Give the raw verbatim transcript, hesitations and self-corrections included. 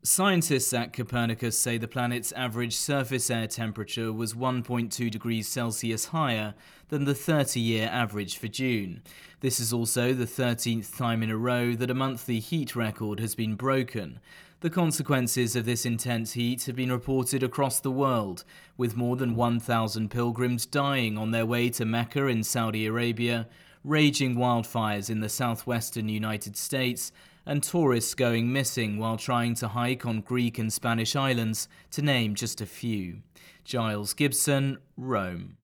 Scientists at Copernicus say the planet's average surface air temperature was one point two degrees Celsius higher than the thirty-year average for June. This is also the thirteenth time in a row that a monthly heat record has been broken. The consequences of this intense heat have been reported across the world, with more than one thousand pilgrims dying on their way to Mecca in Saudi Arabia, raging wildfires in the southwestern United States, and tourists going missing while trying to hike on Greek and Spanish islands, to name just a few. Giles Gibson, Rome.